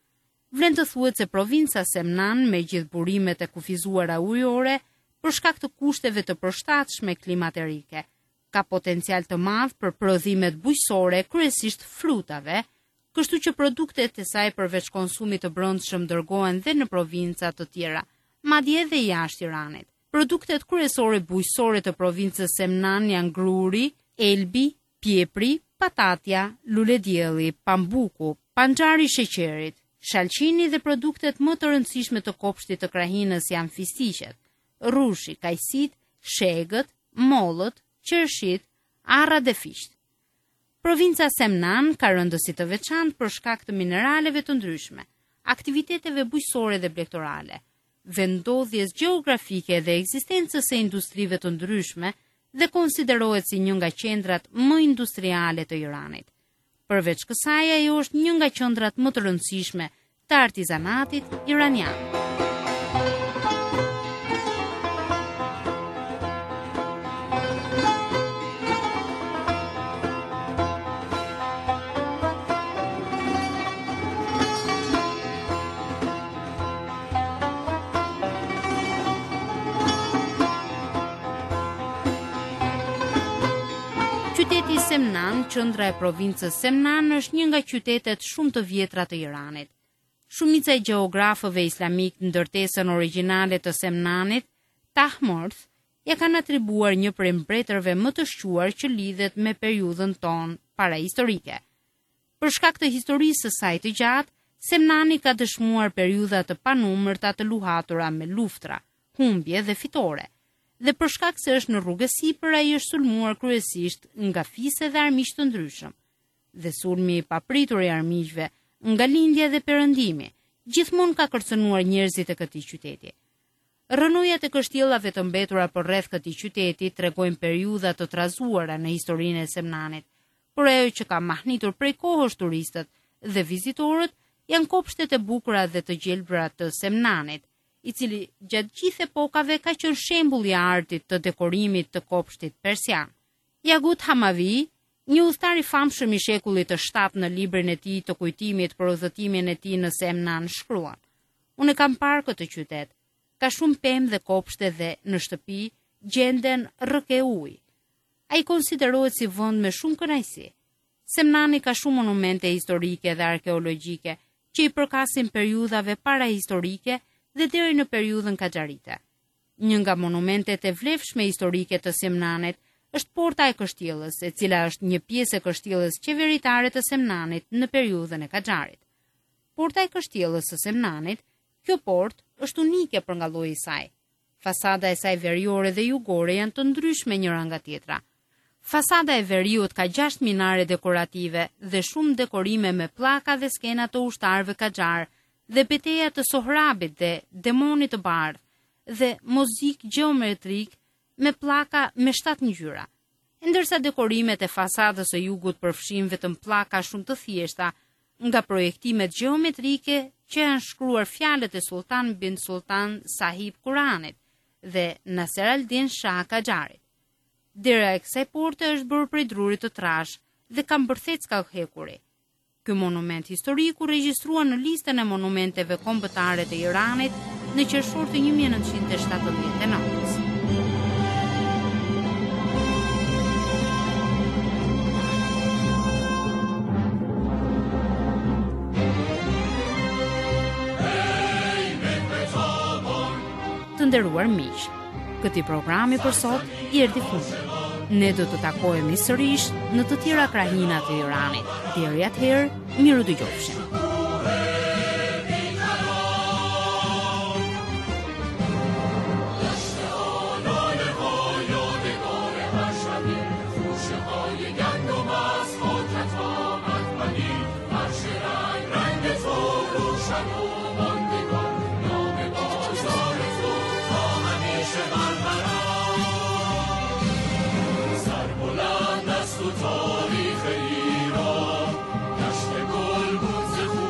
Vlen të thuhet se provinca Semnan, me gjithë burimet e kufizuara ujore, për shkak të kushteve të përshtatshme klimaterike, ka potencial të madh për prodhimet bujqësore, kryesisht frutave, kështu që produktet e saj përveç konsumit të brendshëm dërgohen dhe në provinca të tjera, madje edhe jashtë Iranit. Produktet kryesore bujqësore të provincës Semnan janë gruri, elbi, pjepri, patatja, luledielli, pambuku, panxhari i sheqerit, shalqini dhe produktet më të rëndësishme të kopshtit të krahinës janë fistiqet, rrushi, kajsit, shegët, mollët, qershit, arra dhe fisht. Provinca Semnan ka rëndësi të veçantë për shkak të mineraleve të ndryshme, aktiviteteve bujqësore dhe blegtorale, vendodhjes gjeografike dhe ekzistencës së industrive të ndryshme dhe konsiderohet si një nga qendrat më industriale të Iranit. Përveç kësaj, ajo është një nga qendrat më të rëndësishme të artizanatit iranian. Qyteti Semnan, qendra e provincës Semnan, është një nga qytetet shumë të vjetra të Iranit. Shumica e gjeografëve islamik ndërtesën origjinale të Semnanit, Tahmorth, ja kanë atribuar një prej mbretërve më të shquar që lidhet me periudhën tonë parahistorike. Për shkak të historisë së saj të gjatë, Semnani ka dëshmuar periudha të panumërta të luhatura me luftra, humbje dhe fitore. Dhe për shkak se është në rrugë sipër, ai është sulmuar kryesisht nga fise dhe armiq të ndryshëm. Dhe sulmi i papritur i armiqve nga lindja dhe perëndimi gjithmonë ka kërcënuar njerëzit e këtij qyteti. Rënojat e kështjellave të mbetura përreth këtij qyteti tregojnë periudha të trazuara në historinë e Semnanit, por ajo që ka mahnitur prej kohësh turistët dhe vizitorët janë kopshtet e bukura dhe të gjelbra të Semnanit, i cili gjatë gjithë epokave ka qenë shembull i artit të dekorimit të kopshtit persian. Yagut Hamavi, një udhëtar i famshëm i shekullit të shtatë në librin e tij të kujtimit për udhëtimin e tij në Semnan, shkruan: "Unë kam parë këtë qytet, ka shumë pemë dhe kopshte dhe në shtëpi gjenden rrëke ujë. Ai konsiderohet si vend me shumë kënaqësi. Semnani ka shumë monumente historike dhe arkeologjike që i përkasin periudhave parahistorike dhe deri në periudhën kaxharite. Një nga monumentet e vlefshme historike të Semnanit është Porta e Kështjellës, e cila është një pjesë e kështjellës qeveritare të Semnanit në periudhën e kaxharit. Porta e Kështjellës së Semnanit, kjo portë është unike për nga lloji i saj. Fasada e saj veriore dhe jugore janë të ndryshme njëra nga tjetra. Fasada e veriut ka gjashtë minare dekorative dhe shumë dekorime me pllaka dhe skena të ushtarëve kaxhar, dhe beteja të Sohrabit dhe demonit të bardh, dhe mozik gjeometrik me pllaka me shtatë ngjyra. Ndërsa dekorimet e fasadës së jugut përfshin vetëm pllaka shumë të thjeshta, nga projektimet gjeometrike që janë shkruar fjalët e Sultan bin Sultan Sahib Kuranit dhe Nasser al-Din Shah Kaxharit. Dera e kësaj porte është bërë prej drurit të trash dhe ka mbërthet skallëhekuri. Ky monument historik u regjistrua në listën e monumenteve kombëtare të Iranit në qershor të një mijë e nëntëqind e shtatëdhjetë e nëntës. Të nderuar miq, këtij programi për sot i erdhi fundi. Ne do të takohemi sërish në të tjera krahina të Iranit. Deri atëherë, miru dëgjofshim. تاریخ ایران دشت گل بود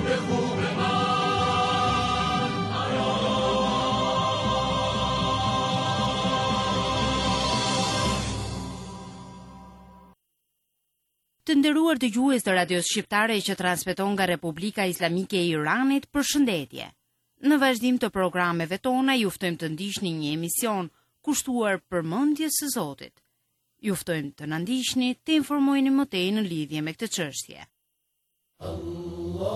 Të nderuar dëgjues të radios shqiptare që transmeton nga Republika Islamike e Iranit, përshëndetje. Në vazhdim të programeve tona ju ftojmë të ndiqni një emision kushtuar përmendjes së Zotit. Ju ftojmë të na ndiqni, të informoheni më tej në lidhje me këtë çështje. Allah,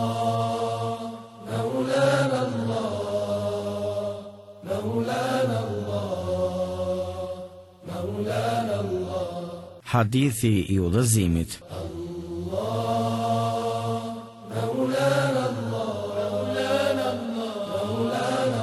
Maulana Allah, Maulana Allah, Maulana Allah. Hadithi i udhëzimit. Allah, Maulana Allah, Maulana Allah, Maulana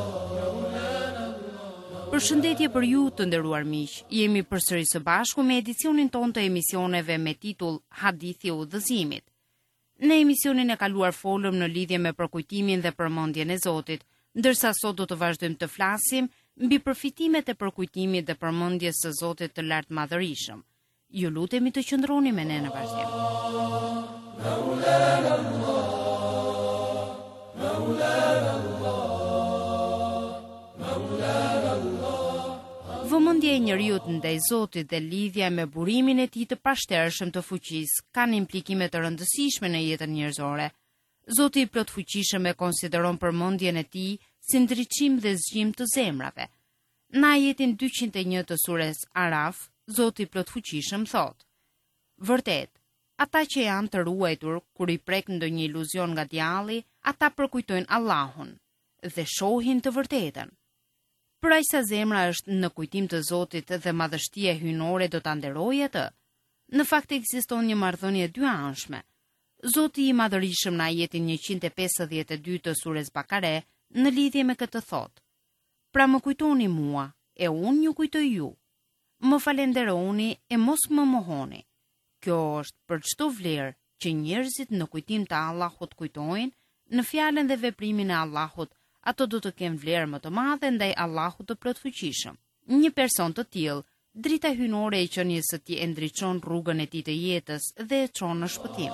Allah. Përshëndetje për ju të nderuar miq. Jemi përsëri së bashku me edicionin tonë të emisioneve me titull Hadithi i udhëzimit. Në emisionin e kaluar folëm në lidhje me përkujtimin dhe përmendjen e Zotit, ndërsa sot do të vazhdojmë të flasim mbi përfitimet e përkujtimit dhe përmendjes së Zotit të lartë madhërisëm. Ju lutemi të qëndroni me ne në vazhdim. Maulana Allah, Maulana Allah, Maulana Allah. Vëmendja e njeriut ndaj Zotit dhe lidhja me burimin e tij të pashtershëm të fuqisë kanë implikime të rëndësishme në jetën njerëzore. Zoti i plot fuqishëm e konsideron përmendjen e tij si ndriçim dhe zgjim të zemrave. Në ajetin dyqind e një të sures Araf, Zoti i plot fuqishëm thot: Vërtet, ata që janë të ruajtur kur i prek ndonjë iluzion nga djalli, ata përkujtojnë Allahun dhe shohin të vërtetën. Për aq sa zemra është në kujtim të Zotit dhe madhështia hyjnore do ta nderojë atë. Në fakt ekziston një marrëdhënie dyanshme. Zoti i madhërisëm në ajetin njëqind e pesëdhjetë e dy të sures Bakare në lidhje me këtë thot: Pra më kujtoni mua, e unë ju kujtoj ju. Më falenderoni e mos më mohoni. Kjo është për çdo vlerë që njerëzit në kujtim të Allahut kujtojnë, në fjalën dhe veprimin e Allahut, ato do të kenë vlerë më të madhe ndaj Allahut të plotfuqishëm. Një person të tillë, drita hyjnore e qenies së tij e ndriçon rrugën e tij të jetës dhe e çon në shpëtim.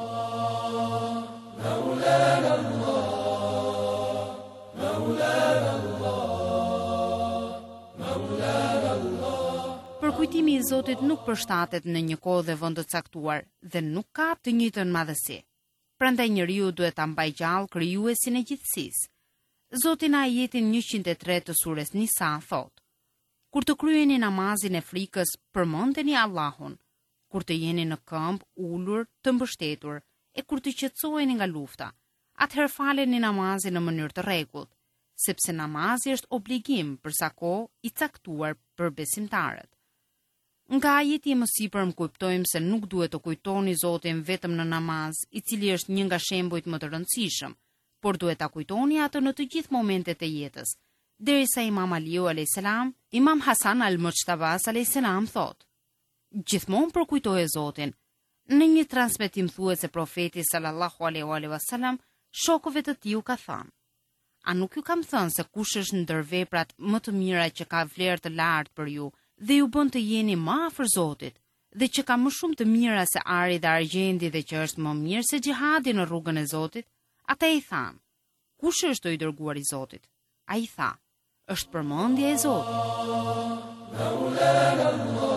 Maulana Allah, Maulana Allah, Maulana Allah. Përkujtimi i Zotit nuk përshtatet në një kohë dhe vend të caktuar dhe nuk ka të njëjtën madhësi. Prandaj njeriu duhet ta mbajë gjallë krijuesin e gjithësisë. Zoti në ajetin njëqind e tre të sures Nisa thot: Kur të kryeni namazin e frikës, përmendeni Allahun, kur të jeni në këmbë, ulur, të mbështetur, e kur të qetësoheni nga lufta, atëherë faleni namazin në mënyrë të rregullt, sepse namazi është obligim për sa kohë i caktuar për besimtarët. Nga ajeti më sipër më kuptojmë se nuk duhet të kujtoni Zotin vetëm në namaz, i cili është një nga shembujt më të rëndësishëm, por duhet ta kujtoni atë në të gjithë momentet e jetës. Derisa Imam Aliu alayhis salam, Imam Hasan al-Mujtabas alayhis salam thot: Gjithmonë përkujtoje Zotin. Në një transmetim thuhet se profeti sallallahu alaihi wasallam shokëve të tij u ka thënë: A nuk ju kam thënë se kush është ndër veprat më të mira që ka vlerë të lartë për ju dhe ju bën të jeni më afër Zotit, dhe që ka më shumë të mira se ari dhe argjendi dhe që është më mirë se xhihadi në rrugën e Zotit? Ata i thanë: Kush është i dërguar i Zotit? Ai tha: Është përmendja e Zotit. Maulana Allah,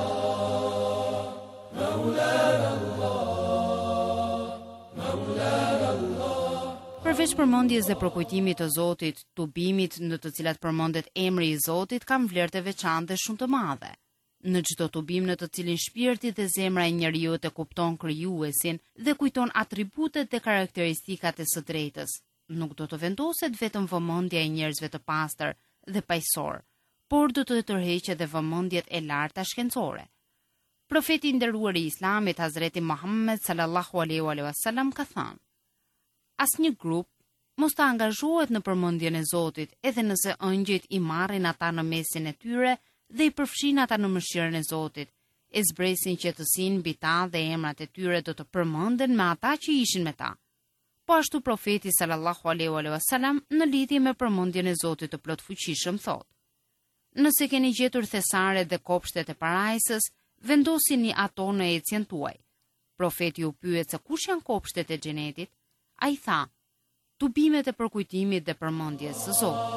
Maulana Allah, Maulana Allah. Përveç përmendjes dhe përkujtimit të Zotit, tubimit në të cilat përmendet emri i Zotit kanë vlerë të veçantë dhe shumë të madhe. Në çdo tubim në të cilin shpirti dhe zemra e njeriu të kupton krijuesin dhe kujton atributet dhe karakteristikat e së drejtës, nuk do të vendoset vetëm vëmendja e njerëzve të pastër dhe paqësor, por do të tërheqet edhe vëmendjet e larta shkencore. Profeti i nderuar i Islamit Hazreti Muhammed sallallahu alaihi wasallam ka thënë: Asnjë grup mos të angazhohet në përmendjen e Zotit, edhe nëse ëngjëjt i marrin ata në mesin e tyre dhe i përfshin ata në mëshirën e Zotit, e zbresin qetësinë mbi ta dhe emrat e tyre do të përmenden me ata që ishin me ta. Po ashtu profeti sallallahu alaihi wasallam në lidhje me përmendjen e Zotit të plotfuqishëm thot: Nëse keni gjetur thesaret dhe kopshtet e parajsës, vendosini ato në ecjen tuaj. Profeti u pyet se kush janë kopshtet e xhenetit. Ai tha: tubimet e përkujtimit dhe përmendjes së Zotit.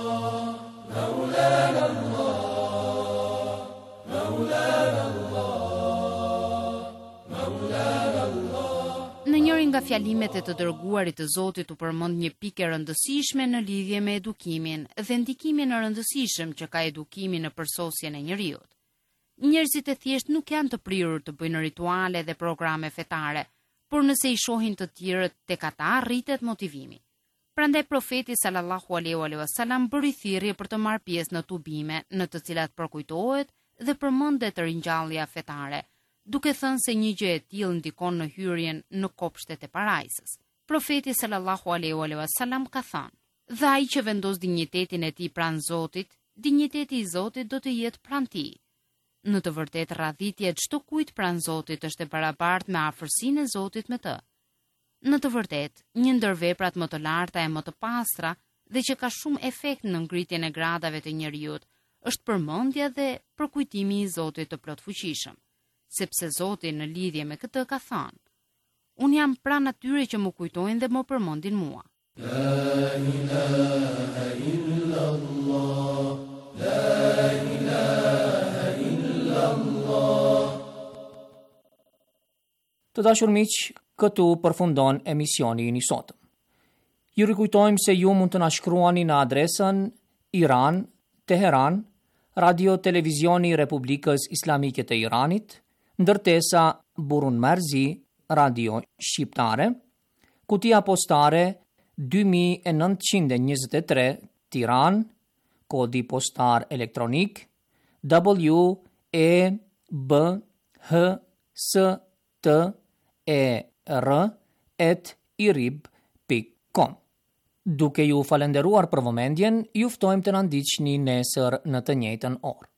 Në njërin nga fjalimet e të dërguarit të Zotit u përmend një pikë rëndësishme në lidhje me edukimin dhe ndikimin e rëndësishëm që ka edukimi në përsosjen e njeriut. Njerëzit e thjesht nuk janë të prirur të bëjnë rituale dhe programe fetare, por nëse i shohin të tjerët, tek ata rritet motivimi. Prandaj profeti sallallahu alaihi wasallam bëri thirrje për të marrë pjesë në tubime në të cilat përkujtohet dhe përmendet ringjallja fetare, duke thënë se një gjë e tillë ndikon në hyrjen në kopshtet e parajsës. Profeti sallallahu alaihi wasallam ka thënë: "Dhe ai që vendos dinjitetin e tij pranë Zotit, dinjiteti i Zotit do të jetë pranë tij." Në të vërtetë, radhitja e çdo kujt pranë Zotit është e barabartë me afërsinë e Zotit me të. Në të vërtetë, një ndër veprat më të larta e më të pastra dhe që ka shumë efekt në ngritjen e gradave të njeriut, është përmendja dhe përkujtimi i Zotit të plotfuqishëm, sepse Zoti në lidhje me këtë ka thënë: "Unë jam pranë atyre që më kujtojnë dhe më përmendin mua." La ilaha illallah, la ilaha illallah. Të dashur miq, këtu përfundon emisioni i sotëm. Ju rikujtojmë se ju mund të na shkruani në adresën Iran, Teheran, Radio Televizioni Republikës Islamike të Iranit, ndërtesa Burun Marzi, Radio Shqiptare, kutia postare dy mijë e nëntëqind e njëzet e tre, Tiranë, kodi postar elektronik W E B H S T E R at irib pikë com. Duke ju falenderuar për vëmendjen, ju ftojmë të na ndiqni nesër në të njëjtën orë.